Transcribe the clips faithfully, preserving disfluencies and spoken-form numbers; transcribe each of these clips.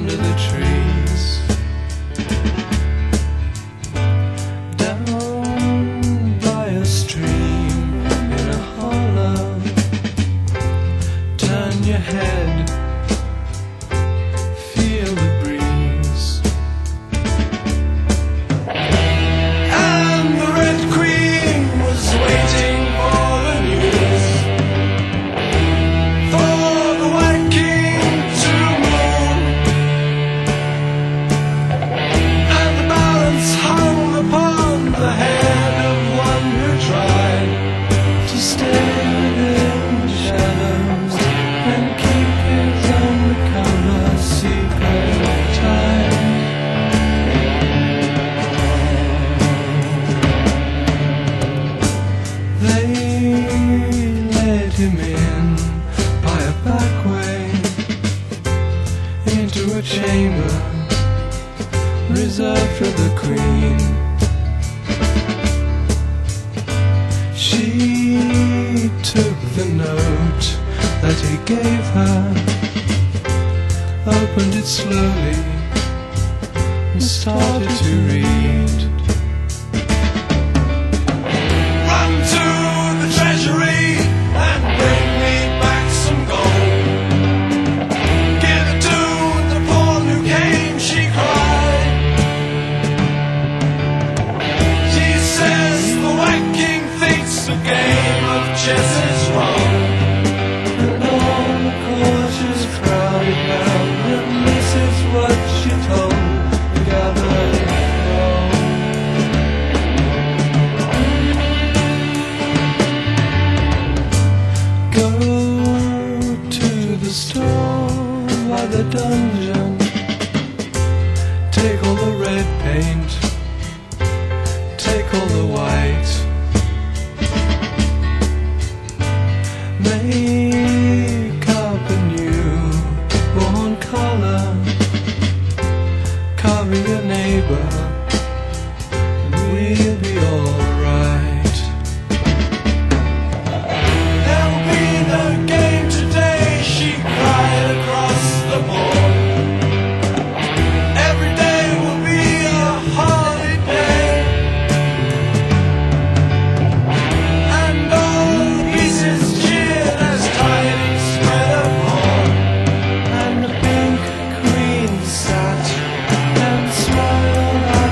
under the trees. Down by a stream in a hollow, turn your head, feel the breeze. And the Red Queen was waiting for the news, for the White King to move. And the balance hung upon the head of one who tried to stay within the shadows and keep his undercover secret tight. They led him in by a back way into a chamber reserved for the Queen. She took the note that he gave her, opened it slowly and started to read. Run to the treasury and bring me back some gold. Give it to the pawn who came, she cried. She says the White King thinks the game of chess is wrong. And all the courtiers crowded round, and this is what she told the gathering throng. Go to the store by the dungeon, take all the red paint, take all the white, make up a new born color, cover your neighbor, and we'll be alright. There will be no game today, she cried across the board. Every day will be a holiday, and all the pieces cheered as tidings spread abroad. And the pink queen sat and smiled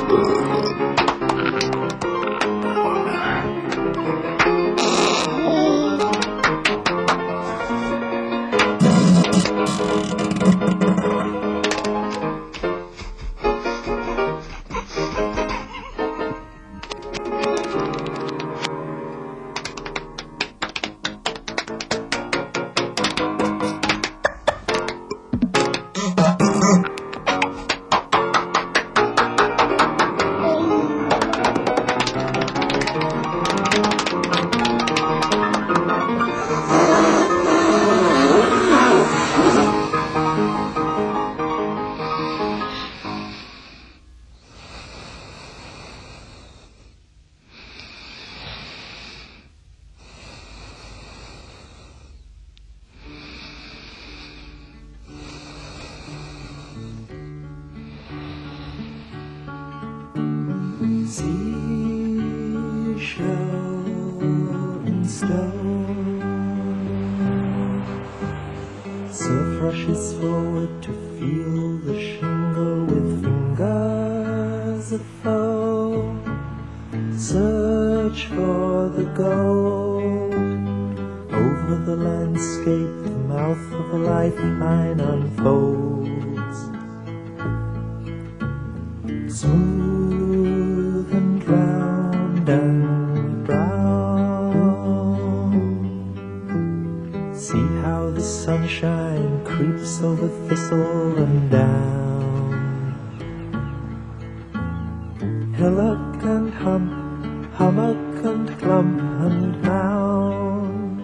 Seashell and stone, surf rushes forward to feel the shingle with fingers of foam. Search for the gold over the landscape. The mouth of a lifeline unfolds, smooth and round and brown. See how the sunshine creeps over thistle and down. Hillock and hump, hummock and clump and mound.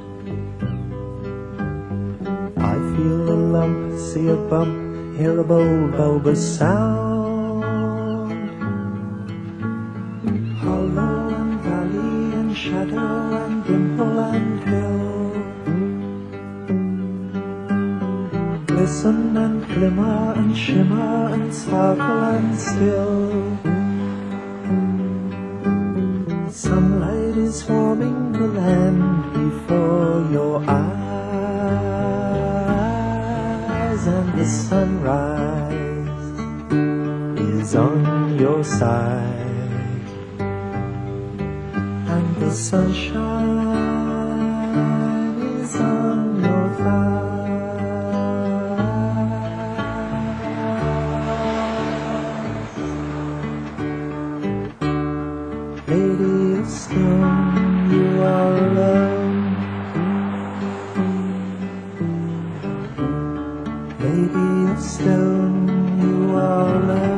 I feel a lump, see a bump, hear a bold bulbous sound. Hollow and valley and shadow and dimple and hill, glisten and glimmer and shimmer and sparkle and still. Sunlight is warming the land before your eyes, and the sunrise is on your side, and the sunshine is on your thighs. Lady of stone, you are alone. Lady of stone, you are alone.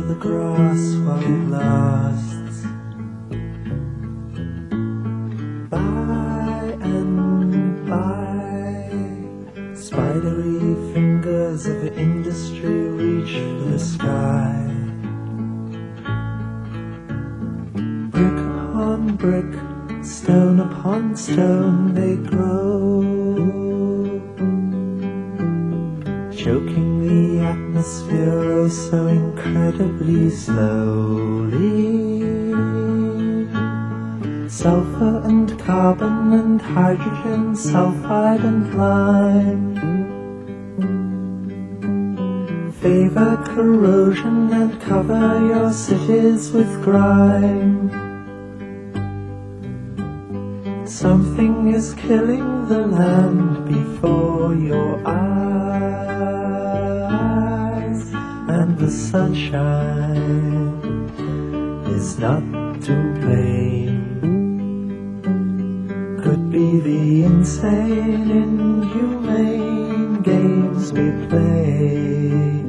the grass while it lasts. By and by, spidery fingers of industry reach for the sky. Brick upon brick, stone upon stone they grow, choking the atmosphere oh so incredibly slowly. Sulfur and carbon and hydrogen, sulfide and lime favor corrosion and cover your cities with grime. Something is killing the land before your eyes, and the sunshine is not to blame. Could be the insane, inhumane games we play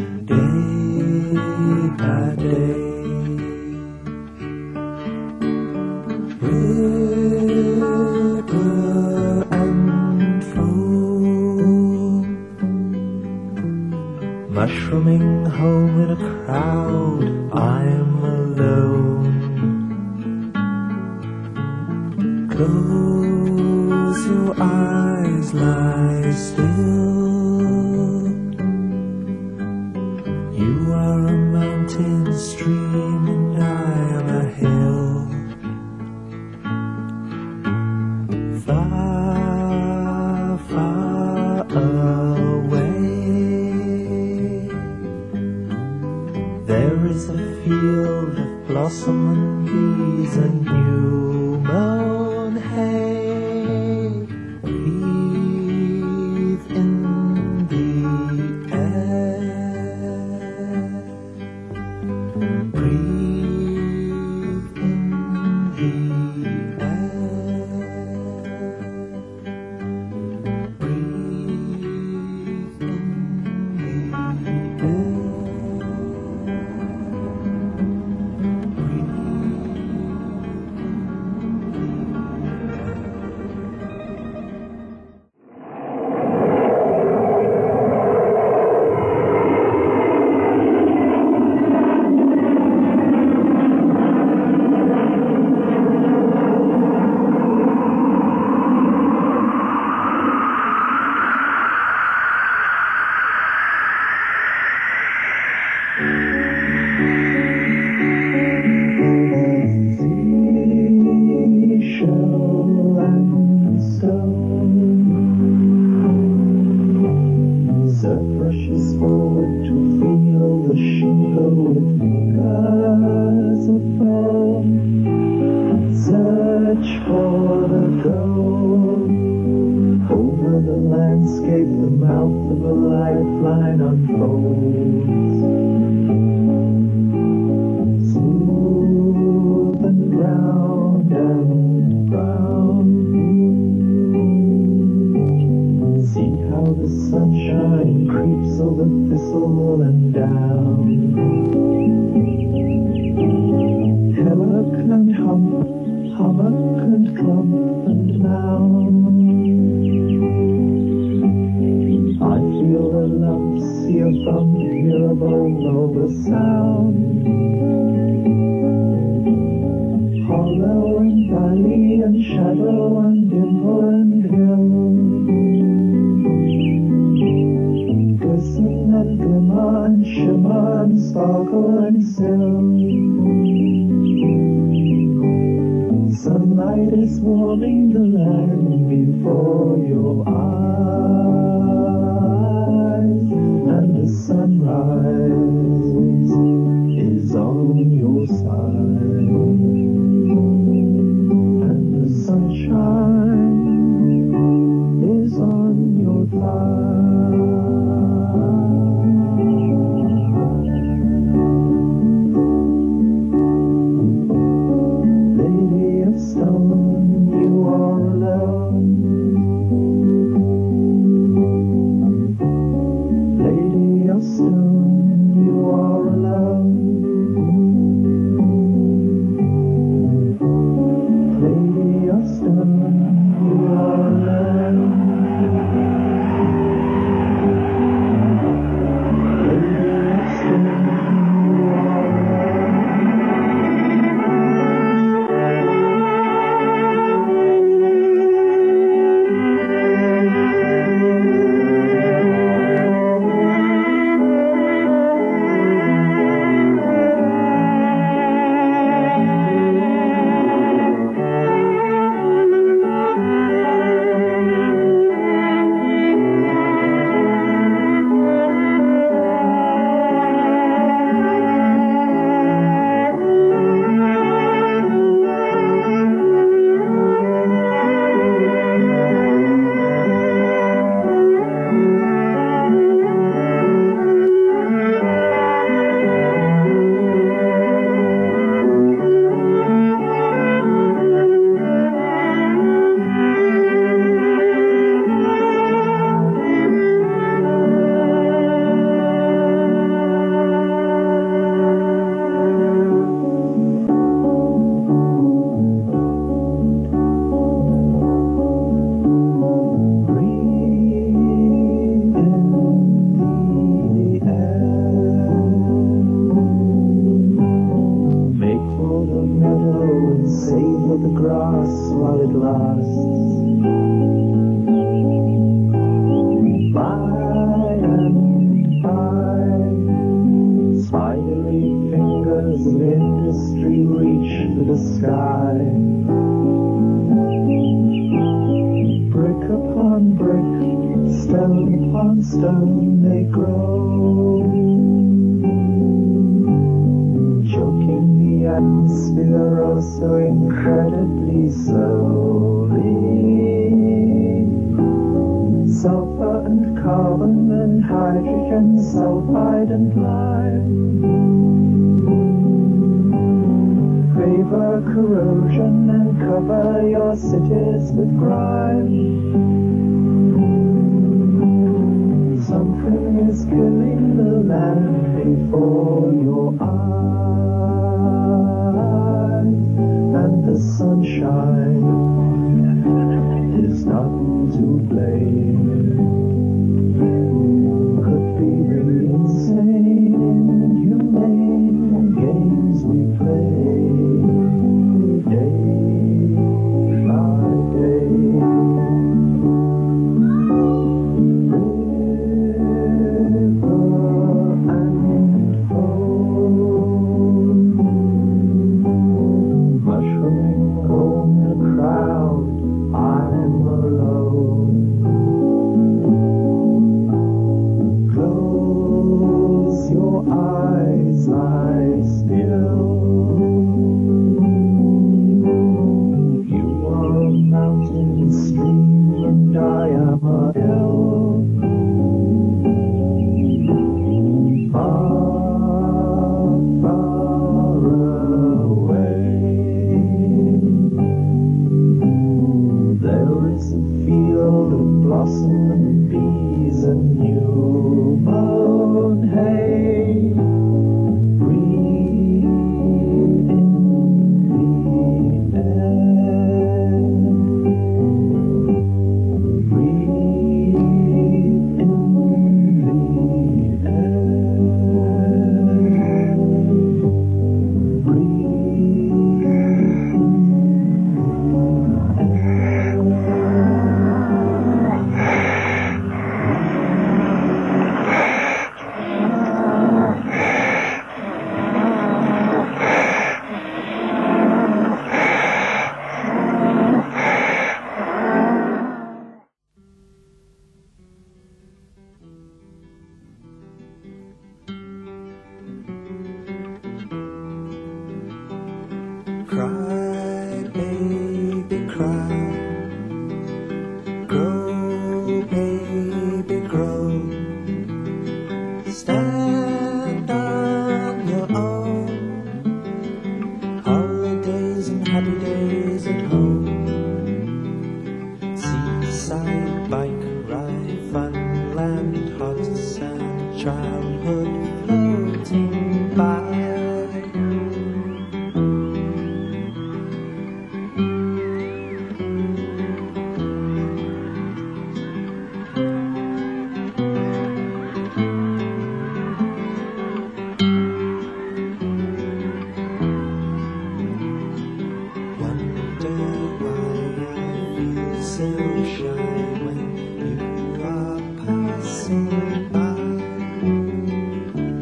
day by day. River and foam, mushrooming home in a crowd, I'm alone. Close your eyes, lie still. You are a mountain stream and I am a hill. Far, far away, there is a field of blossom and bees and new mown hay. Breathe in the air, breathe in the air, breathe in the air. Seashell and stone, surf rushes forward to feel the shingle with fingers of foam. Search for the gold over the landscape, the mouth of a lifeline unfolds. Smooth and round and brown, see how the sunshine creeps over thistle and down. Hillock and hump, hummock and clump and mound, I feel a lump, see a bump, hear a bowl over sound. Hollow and valley and shadow and dimple and hill, glisten and glimmer and shimmer and sparkle and sill. Sunlight is warming the land before your eyes, and the sunrise is on your side, and the sunshine is on your thigh. Lady of stone, you are alone. Lady of stone, you are alone. to the sky. Brick upon brick, stone upon stone they grow, choking the atmosphere oh so incredibly slowly. Sulfur and carbon and hydrogen sulfide and lime favor corrosion and cover your cities with grime. Something is killing the land before your eyes, and the sunshine is not to blame. Could be the insane, inhumane games we play day by day. Cry, baby, cry. Grow, baby, grow. Stand on your own. Holidays and happy days at home. Seaside bike ride, funland, hot sand, childhood floating by. So shy when you are passing by.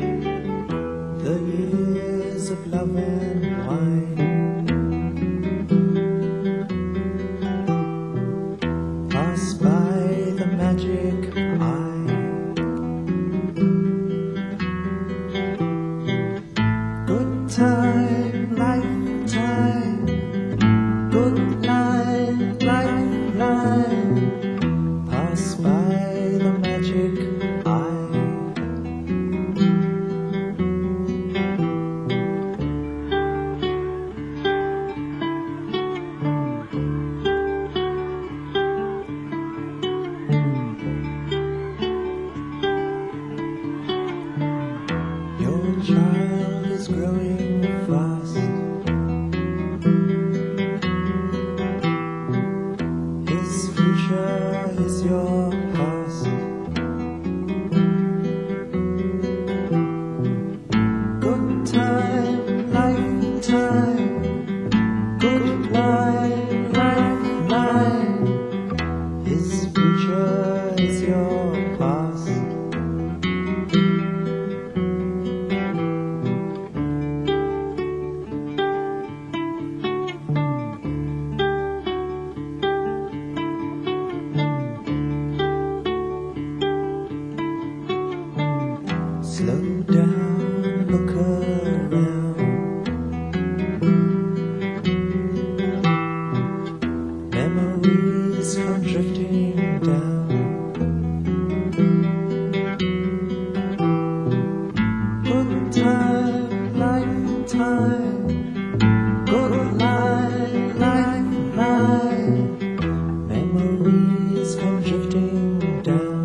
Slow down, look around. Memories come drifting down. Good time, life time. Good life, life, life. Memories come drifting down.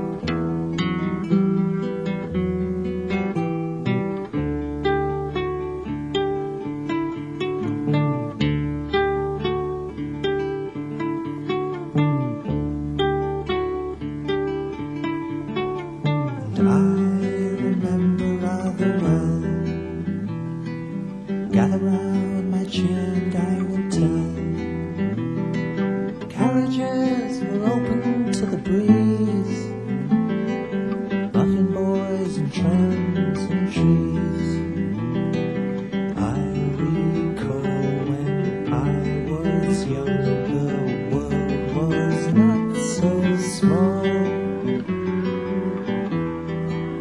I remember rather well. Gather round my chin, I will tell. Carriages were open to the breeze. Muffin boys and trams and trees. I recall when I was young, the world was not so small.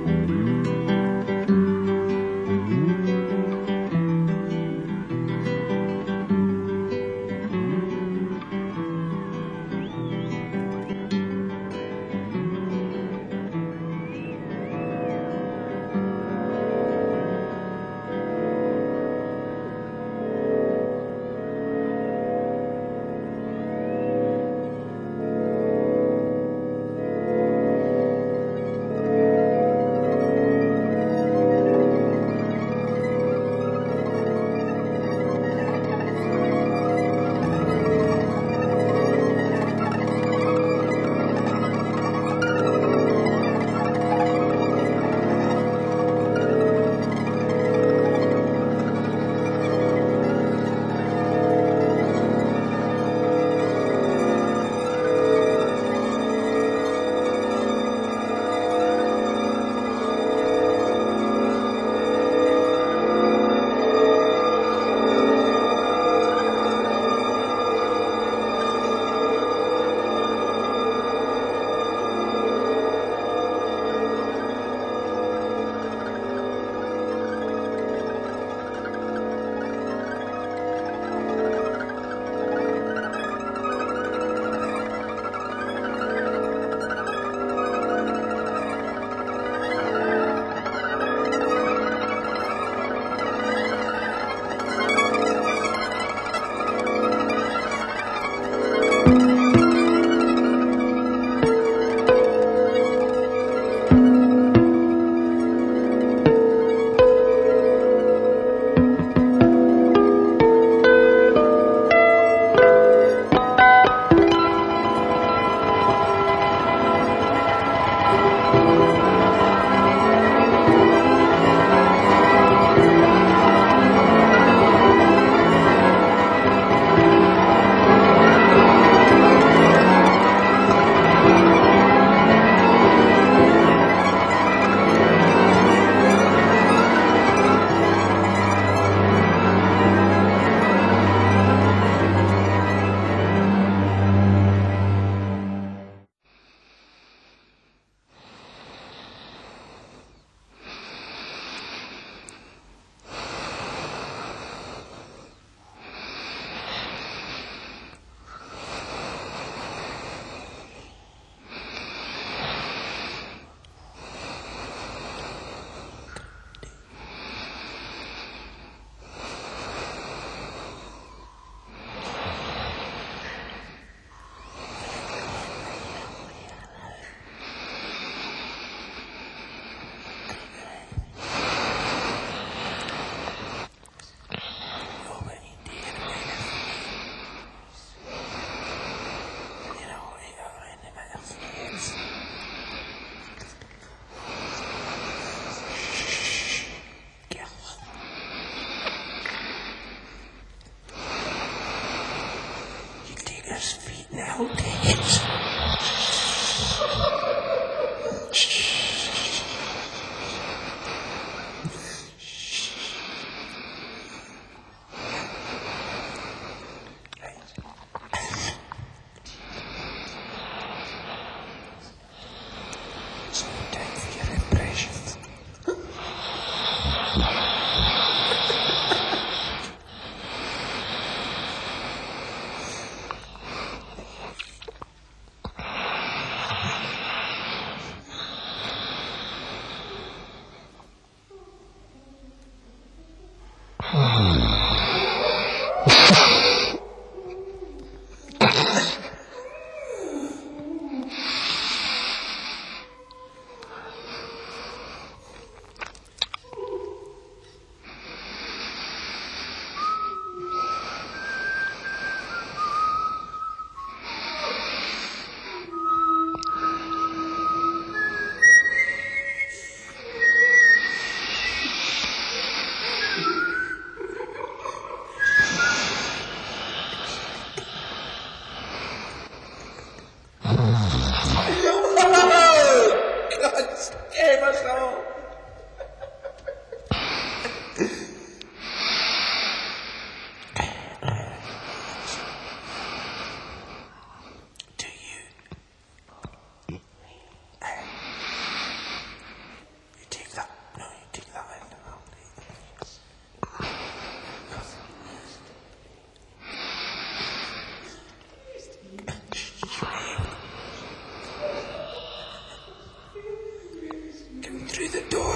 Through the door.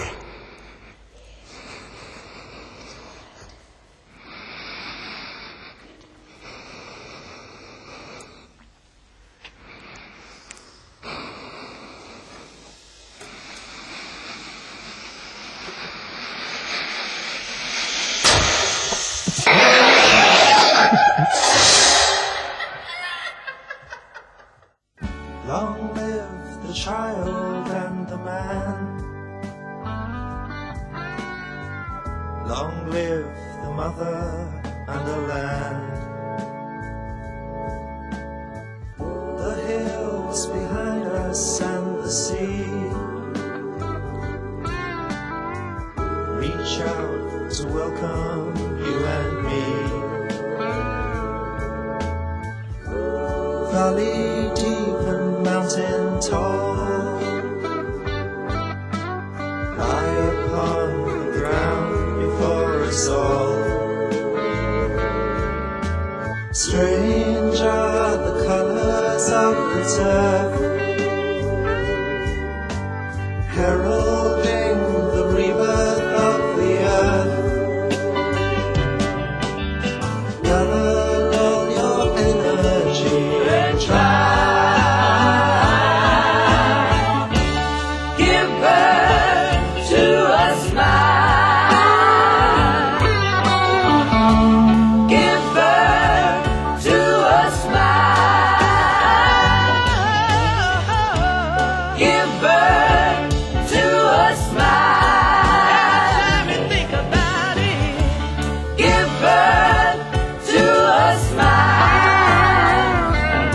Long live the child and the man. Long live the mother and the land. The hills behind us and the sea reach out to welcome you and me. Valley deep and mountain tall lie upon the ground before us all. Strange are the colors of the turf, heralding the rebirth of the earth. Gather all your energy and try. Give birth to a smile. Give birth to a smile. Give birth to a smile. Let me think about it. Give birth to a smile.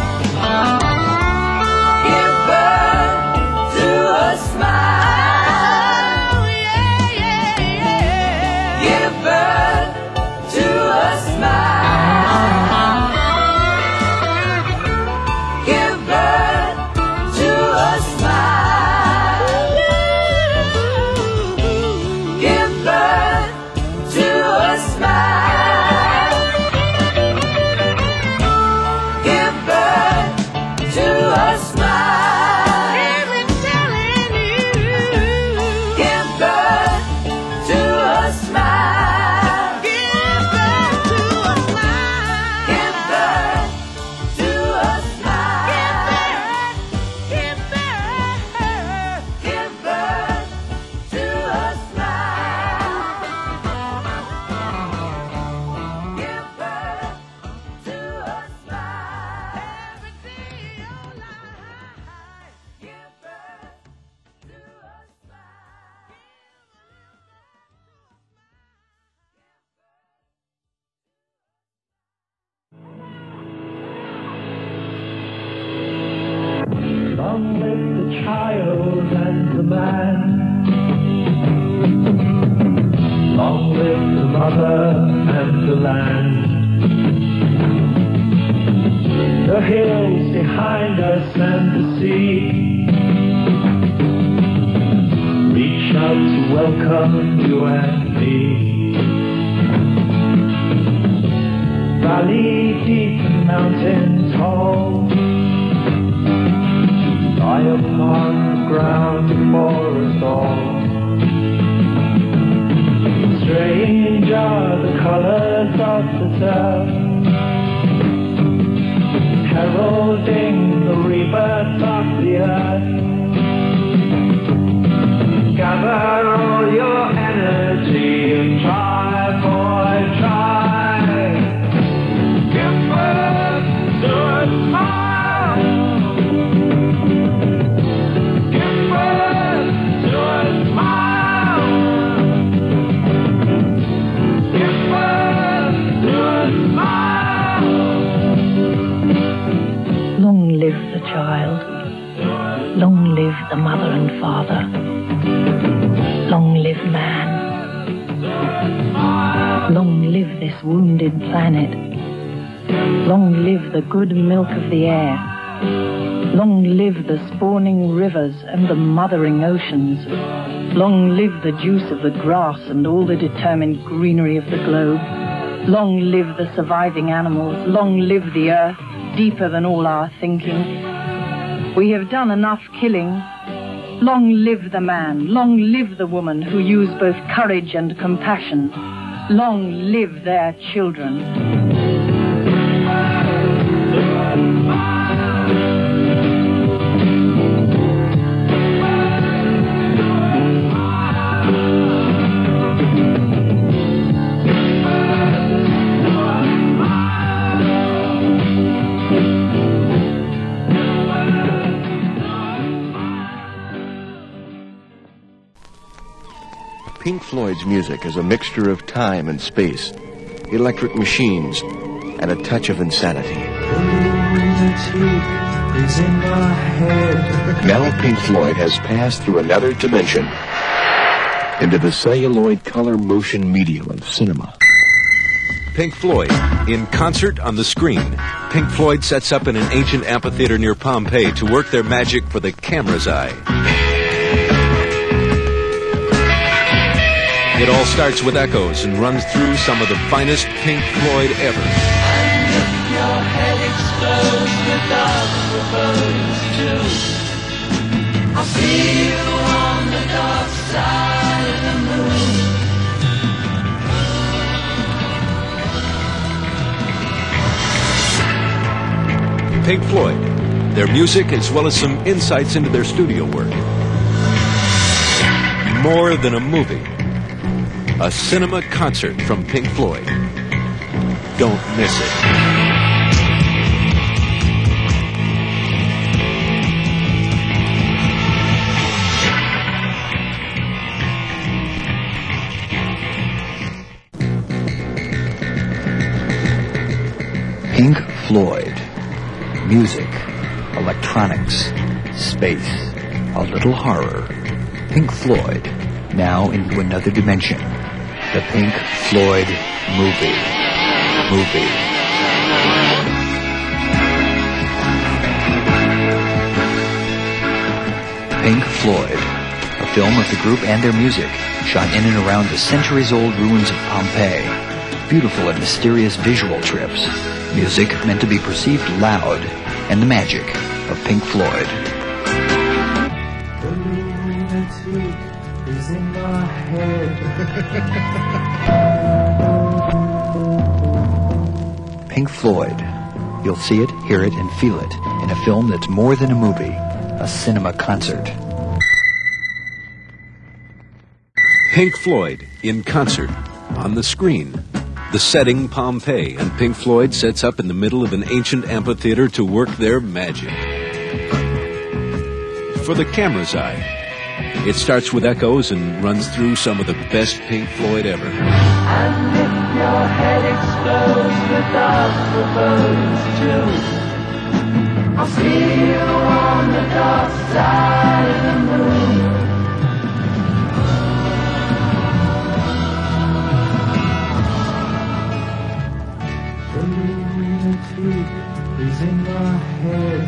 Give birth to a smile. Yeah, yeah, yeah. Give birth to a smile. Give birth to a smile. Give birth to a smile. Give birth to a smile. Every telling you. Give birth to a smile. Give birth to a smile. Give birth to a smile. Give birth. Give birth to a smile. Give birth to a smile. Every day your life. Give birth to a smile. Long live the child and the man. Long live the mother and the land. The hills behind us and the sea reach out to welcome you and me. Valley deep and mountain tall lie upon the ground before us all. Strange are the colors of the turf, heralding the rebirth of the earth. Gather all your energy and try, boy, try. Give birth to a smile. Give birth to a smile. Give birth to a smile. Long live the child. Long live the mother and father. Long live man. Long live this wounded planet. Long live the good milk of the air. Long live the spawning rivers and the mothering oceans. Long live the juice of the grass and all the determined greenery of the globe. Long live the surviving animals. Long live the earth, deeper than all our thinking. We have done enough killing. Long live the man, long live the woman who use both courage and compassion. Long live their children. Pink Floyd's music is a mixture of time and space, electric machines, and a touch of insanity. Now Pink Floyd has passed through another dimension into the celluloid color motion medium of cinema. Pink Floyd, in concert on the screen. Pink Floyd sets up in an ancient amphitheater near Pompeii to work their magic for the camera's eye. It all starts with echoes and runs through some of the finest Pink Floyd ever. And if your head explodes without proposing to, I'll see you on the dark side of the moon. Pink Floyd, their music as well as some insights into their studio work. More than a movie. A cinema concert from Pink Floyd. Don't miss it. Pink Floyd. Music, electronics, space, a little horror. Pink Floyd, now into another dimension. The Pink Floyd movie. Movie. Pink Floyd, a film of the group and their music, shot in and around the centuries-old ruins of Pompeii. Beautiful and mysterious visual trips. Music meant to be perceived loud, and the magic of Pink Floyd. Is in my head. Pink Floyd. You'll see it, hear it, and feel it in a film that's more than a movie, a cinema concert. Pink Floyd, in concert, on the screen. The setting, Pompeii, and Pink Floyd sets up in the middle of an ancient amphitheater to work their magic. For the camera's eye. It starts with echoes and runs through some of the best Pink Floyd ever. And if your head explodes without proposing to, I'll see you on the dark side of the moon. The lunatic is in my head.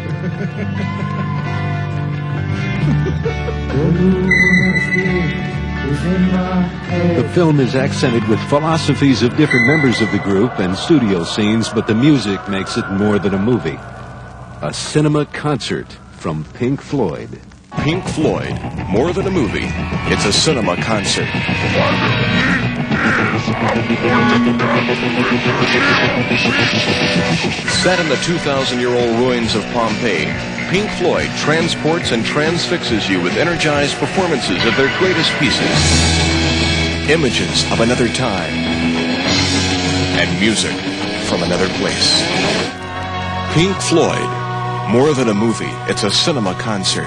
The film is accented with philosophies of different members of the group and studio scenes, but the music makes it more than a movie. A cinema concert from Pink Floyd. Pink Floyd, more than a movie. It's a cinema concert. Set in the two thousand year old ruins of Pompeii, Pink Floyd transports and transfixes you with energized performances of their greatest pieces, images of another time, and music from another place. Pink Floyd, more than a movie, it's a cinema concert.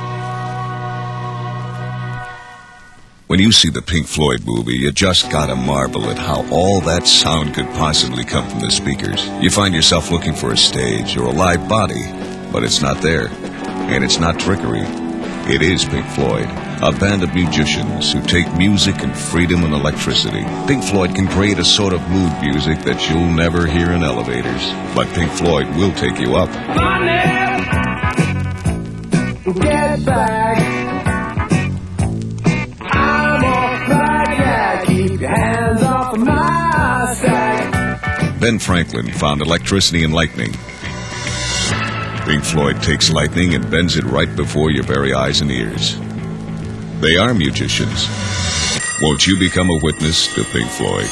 When you see the Pink Floyd movie, you just gotta marvel at how all that sound could possibly come from the speakers. You find yourself looking for a stage or a live body, but it's not there. And it's not trickery. It is Pink Floyd, a band of musicians who take music and freedom and electricity. Pink Floyd can create a sort of mood music that you'll never hear in elevators, but Pink Floyd will take you up. Money, get back. Ben Franklin found electricity and lightning. Pink Floyd takes lightning and bends it right before your very eyes and ears. They are musicians. Won't you become a witness to Pink Floyd?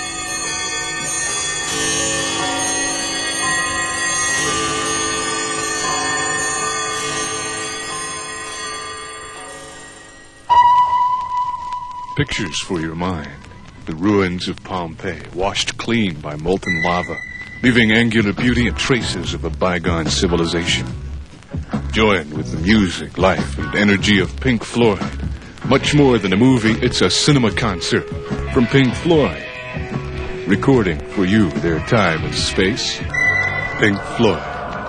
Pictures for your mind. The ruins of Pompeii, washed clean by molten lava, leaving angular beauty and traces of a bygone civilization. Joined with the music, life, and energy of Pink Floyd. Much more than a movie, it's a cinema concert from Pink Floyd. Recording for you their time and space, Pink Floyd.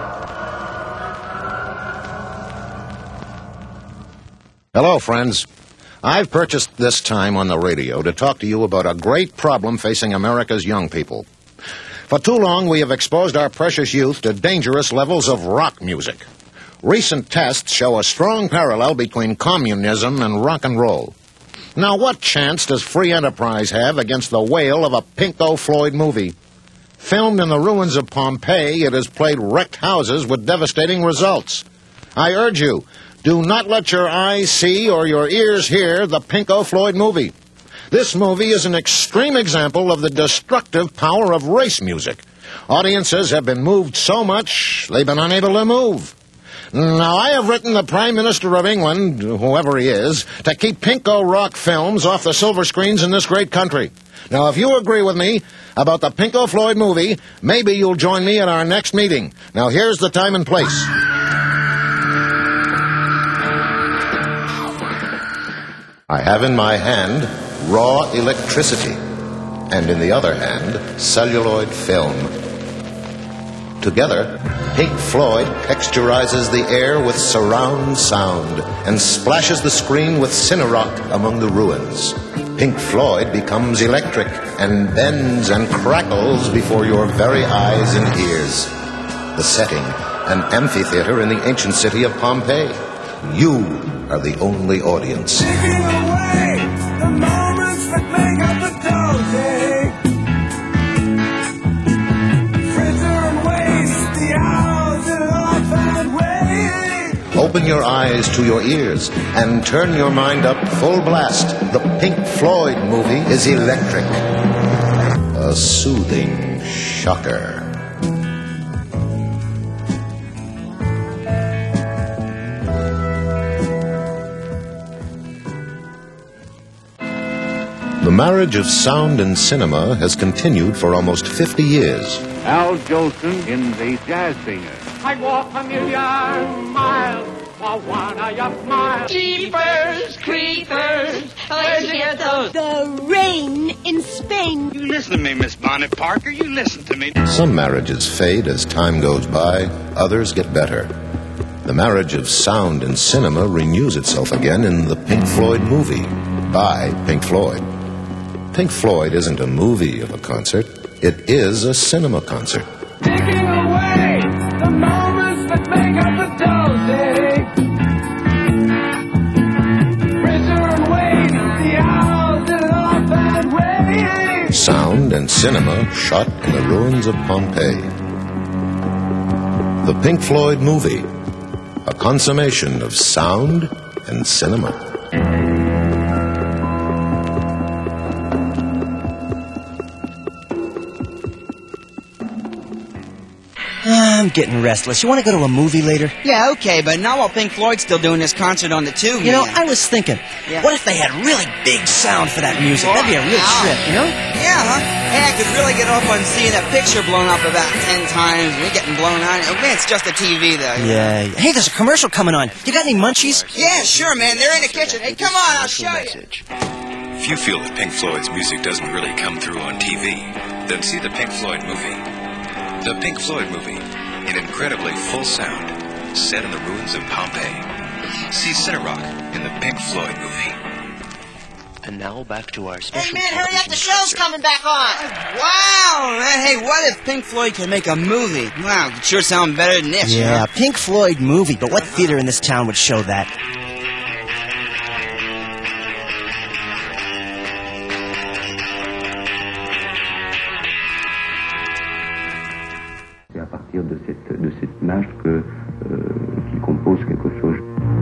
Hello, friends. I've purchased this time on the radio to talk to you about a great problem facing America's young people. For too long, we have exposed our precious youth to dangerous levels of rock music. Recent tests show a strong parallel between communism and rock and roll. Now, what chance does free enterprise have against the wail of a Pinko Floyd movie? Filmed in the ruins of Pompeii, it has played wrecked houses with devastating results. I urge you, do not let your eyes see or your ears hear the Pinko Floyd movie. This movie is an extreme example of the destructive power of race music. Audiences have been moved so much, they've been unable to move. Now, I have written the Prime Minister of England, whoever he is, to keep Pinko rock films off the silver screens in this great country. Now, if you agree with me about the Pinko Floyd movie, maybe you'll join me at our next meeting. Now, here's the time and place. I have in my hand raw electricity, and in the other hand, celluloid film. Together, Pink Floyd texturizes the air with surround sound and splashes the screen with Cinerock among the ruins. Pink Floyd becomes electric and bends and crackles before your very eyes and ears. The setting, an amphitheater in the ancient city of Pompeii. You are the only audience. Taking away the moments that make up the day. Fritter and waste the hours that I've had waiting. Open your eyes to your ears and turn your mind up full blast. The Pink Floyd movie is electric. A soothing shocker. The marriage of sound and cinema has continued for almost fifty years. Al Jolson in The Jazz Singer. I'd walk a million miles for one of your smiles. Jeepers, creepers, where'd you get those? The rain in Spain. You listen to me, Miss Bonnet Parker. You listen to me. Some marriages fade as time goes by. Others get better. The marriage of sound and cinema renews itself again in the Pink Floyd movie by Pink Floyd. Pink Floyd isn't a movie of a concert. It is a cinema concert. Taking away the moments that make up the day. Fritter and waste the hours that I've had waiting. Sound and cinema shot in the ruins of Pompeii. The Pink Floyd movie, a consummation of sound and cinema. I'm getting restless. You want to go to a movie later? Yeah, okay, but not while Pink Floyd's still doing this concert on the tube. You know, man. I was thinking, Yeah. what if they had really big sound for that music? That'd be a real Wow. trip, you know? Yeah, huh? Hey, I could really get off on seeing a picture blown up about ten times. We're getting blown on. Oh, man, it's just a T V, though. Yeah. Hey, there's a commercial coming on. You got any munchies? Yeah, sure, man. They're in the kitchen. Hey, come on, I'll show you. If you feel that Pink Floyd's music doesn't really come through on T V, then see the Pink Floyd movie. The Pink Floyd movie, in incredibly full sound, set in the ruins of Pompeii. See Cinerock in the Pink Floyd movie. And now back to our Hey, special man, hurry up. television The show's concert. coming back on. Wow, man. Hey, what if Pink Floyd could make a movie? Wow, it sure sound better than this, you Yeah, know? Pink Floyd movie, but what theater in this town would show that? C'est à partir de cette, de cette image que, euh, qu'il compose quelque chose.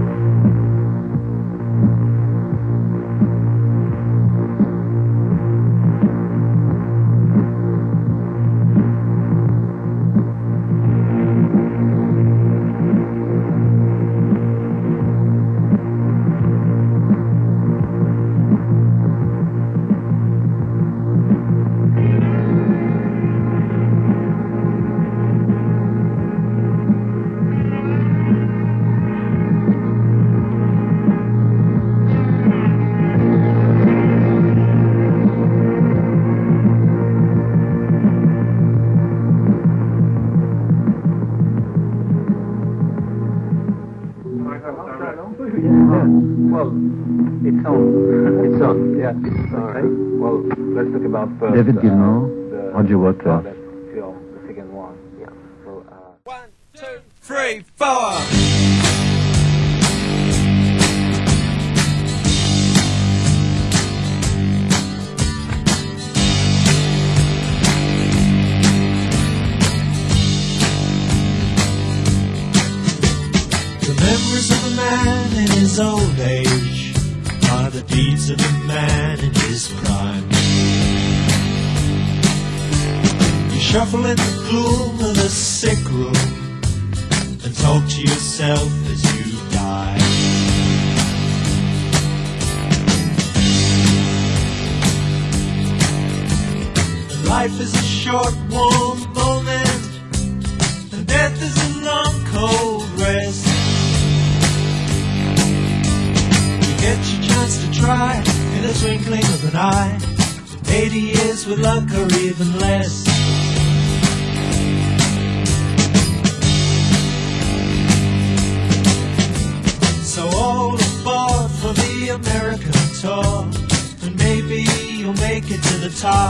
Well, it's on. It's on. Yeah. Okay. Well, let's talk about first. David Gilmour, uh, the Roger Waters. part that film, the second one. Yeah. So, uh, One, two, three, four. The memories of a man in his old age are the deeds of a man in his prime. You shuffle in the gloom of the sick room and talk to yourself as you die. And life is a short, warm moment, and death is a long, cold rest. You get your chance to try in the twinkling of an eye. Eighty years with luck or even less. So all aboard for the American tour, and maybe you'll make it to the top.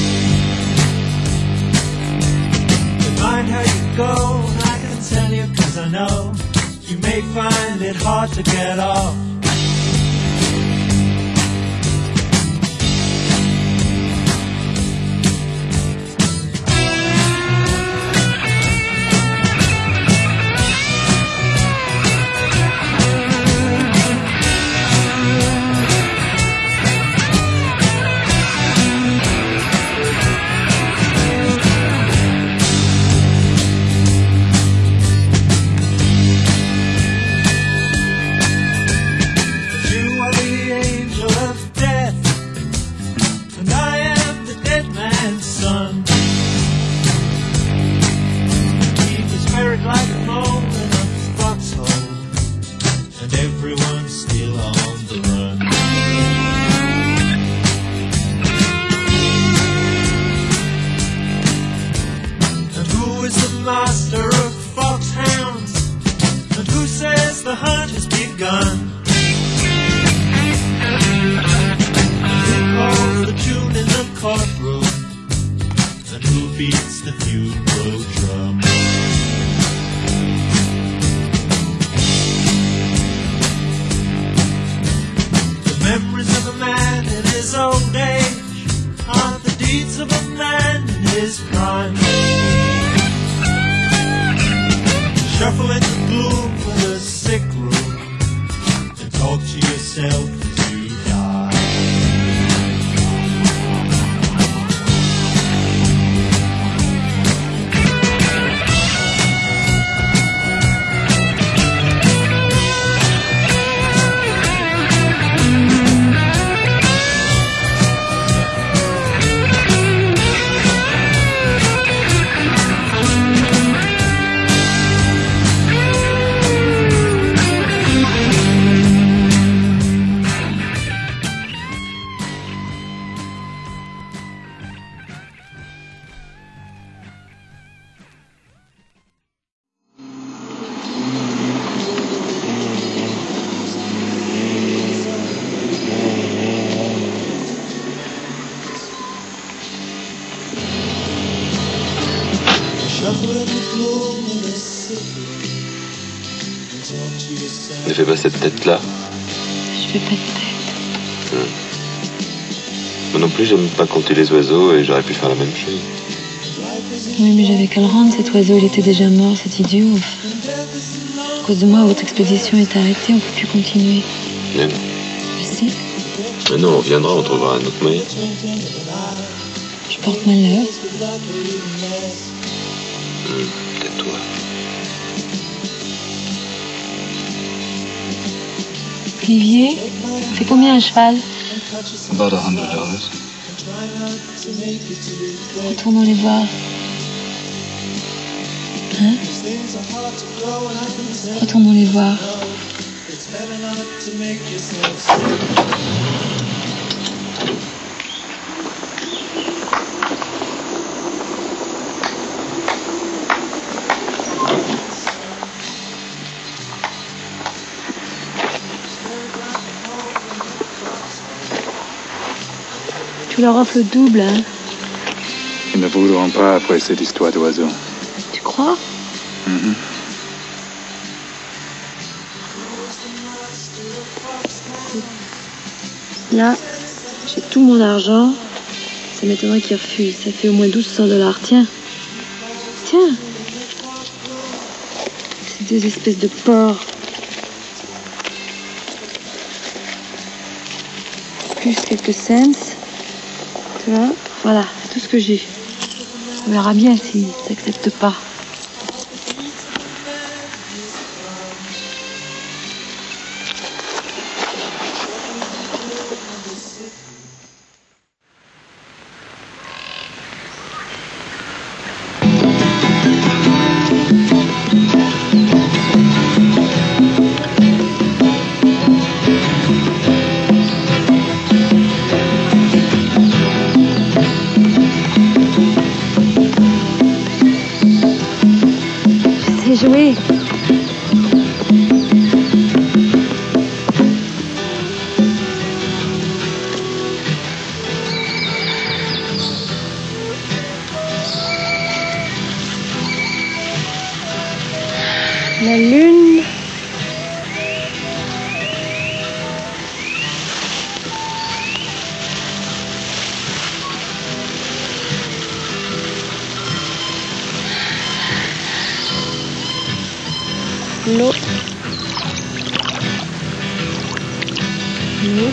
But mind how you go, and I can tell you 'cause I know you may find it hard to get off. You are the angel of death, and I am the dead man's son. He was buried like a mole in a foxhole, and everyone's still on the run. And who is the master of foxhounds? And who says the hunt has begun? Who calls the tune in the courtroom? And who beats the funeral drum? The memories of a man in his old age are the deeds of a man in his prime. Shuffle in the gloom of the sick room and talk to yourself as you die. Ne fais pas cette tête-là. Je fais pas de tête. Hum. Moi non plus, j'aime pas compter les oiseaux et j'aurais pu faire la même chose. Oui, mais j'avais qu'à le rendre, cet oiseau, il était déjà mort, cet idiot. À cause de moi, votre expédition est arrêtée, on peut plus continuer. Mais non. Je sais, Mais non, on reviendra, on trouvera un autre moyen. je porte malheur. Hum, tais-toi. Olivier, on fait combien un cheval? About a hundred dollars. Retournons les voir. Hein? Retournons les voir. Tu leur offres le double, hein? Ils ne voudront pas après cette histoire d'oiseau. Tu crois? Mhm. Là, j'ai tout mon argent. Ça m'étonnerait qu'ils refusent. Ça fait au moins douze cents dollars. Tiens. Tiens. Ces deux espèces de porcs. Plus quelques cents. Tu vois? Voilà, c'est tout ce que j'ai. On verra bien s'ils n'acceptent pas. Jouer. La lune. L'eau. L'eau.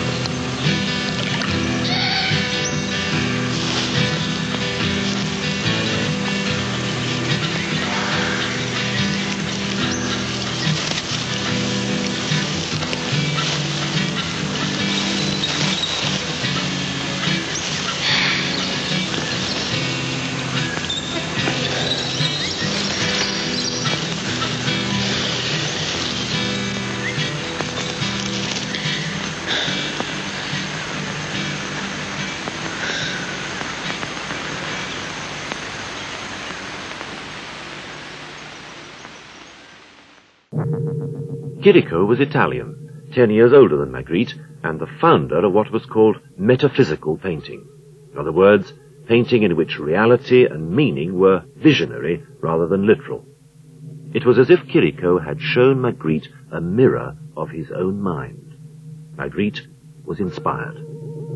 Chirico was Italian, ten years older than Magritte, and the founder of what was called metaphysical painting. In other words, painting in which reality and meaning were visionary rather than literal. It was as if Chirico had shown Magritte a mirror of his own mind. Magritte was inspired.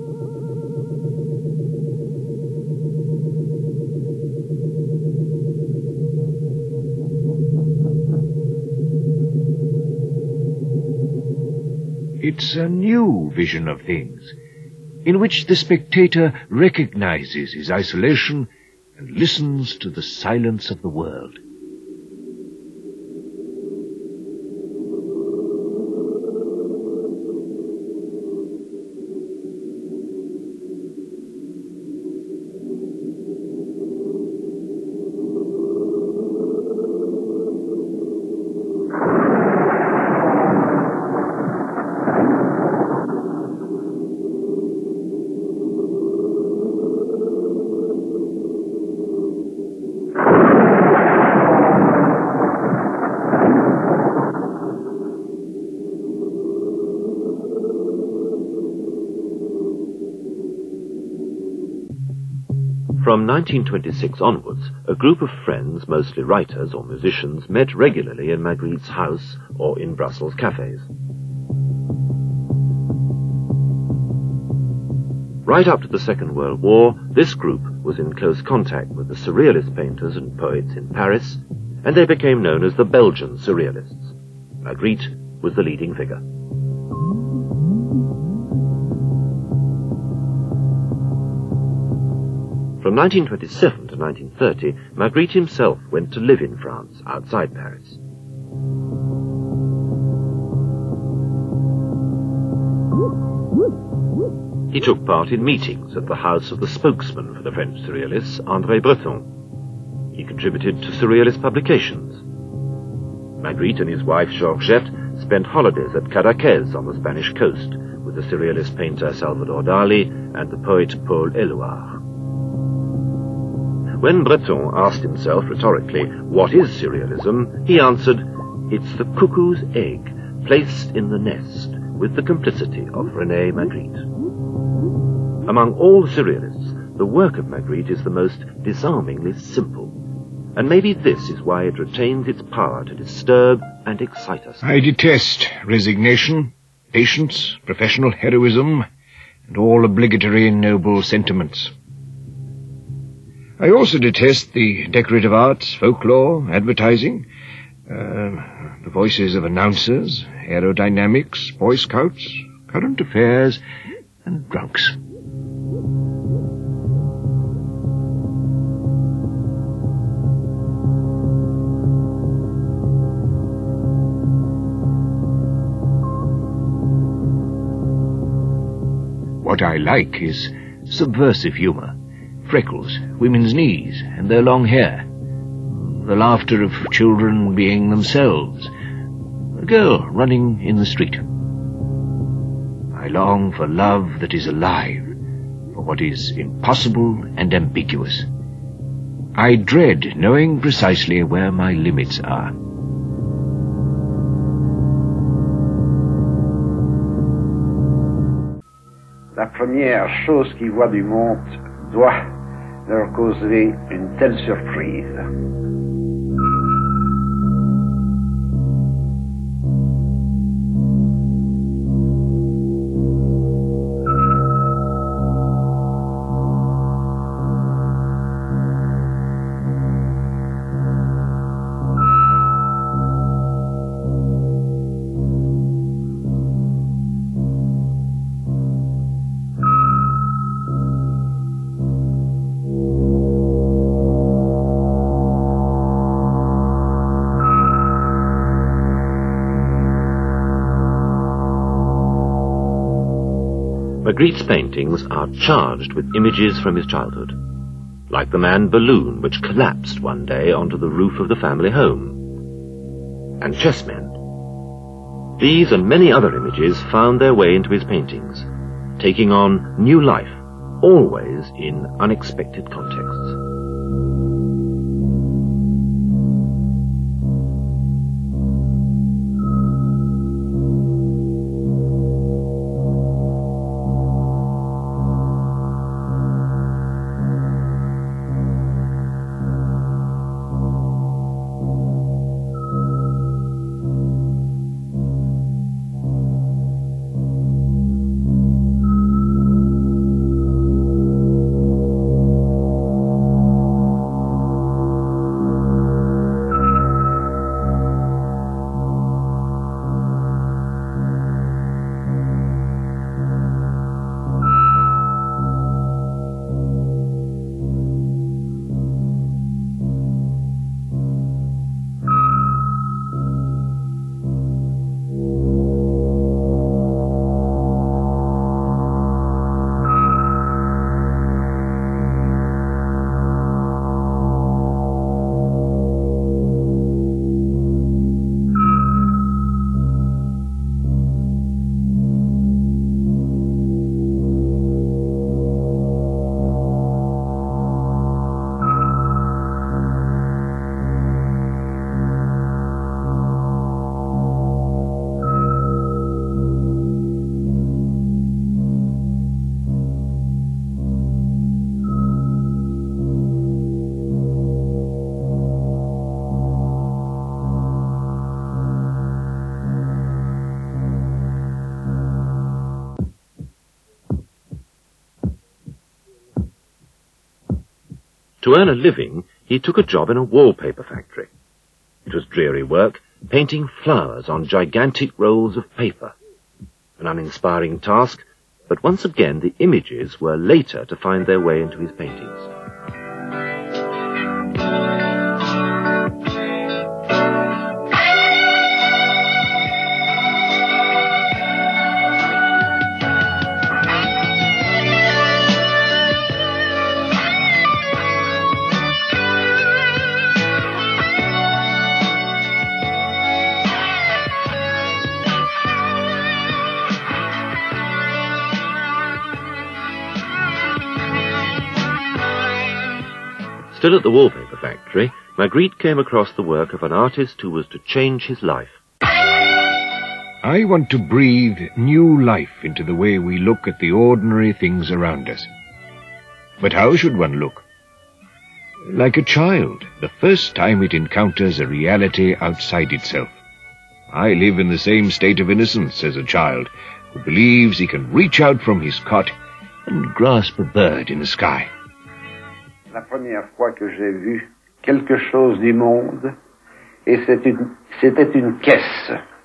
It's a new vision of things, in which the spectator recognizes his isolation and listens to the silence of the world. From nineteen twenty-six onwards, a group of friends, mostly writers or musicians, met regularly in Magritte's house or in Brussels cafes. Right up to the Second World War, this group was in close contact with the Surrealist painters and poets in Paris, and they became known as the Belgian Surrealists. Magritte was the leading figure. From nineteen twenty-seven to nineteen thirty, Magritte himself went to live in France, outside Paris. He took part in meetings at the house of the spokesman for the French Surrealists, André Breton. He contributed to Surrealist publications. Magritte and his wife Georgette spent holidays at Cadaqués on the Spanish coast with the Surrealist painter Salvador Dali and the poet Paul Éluard. When Breton asked himself rhetorically, what is Surrealism, he answered, it's the cuckoo's egg placed in the nest with the complicity of René Magritte. Among all the Surrealists, the work of Magritte is the most disarmingly simple, and maybe this is why it retains its power to disturb and excite us. I detest resignation, patience, professional heroism, and all obligatory noble sentiments. I also detest the decorative arts, folklore, advertising, uh, the voices of announcers, aerodynamics, Boy Scouts, current affairs, and drunks. What I like is subversive humor. Freckles, women's knees, and their long hair. The laughter of children being themselves. A girl running in the street. I long for love that is alive, for what is impossible and ambiguous. I dread knowing precisely where my limits are. La première chose qu'ils voient du monde doit leur causer une telle surprise. Magritte's paintings are charged with images from his childhood, like the man balloon which collapsed one day onto the roof of the family home, and chessmen. These and many other images found their way into his paintings, taking on new life, always in unexpected contexts. To earn a living, he took a job in a wallpaper factory. It was dreary work, painting flowers on gigantic rolls of paper. An uninspiring task, but once again the images were later to find their way into his paintings. Still at the wallpaper factory, Magritte came across the work of an artist who was to change his life. I want to breathe new life into the way we look at the ordinary things around us. But how should one look? Like a child, the first time it encounters a reality outside itself. I live in the same state of innocence as a child who believes he can reach out from his cot and grasp a bird in the sky. La première fois que j'ai vu quelque chose du monde, et c'est une, c'était une caisse.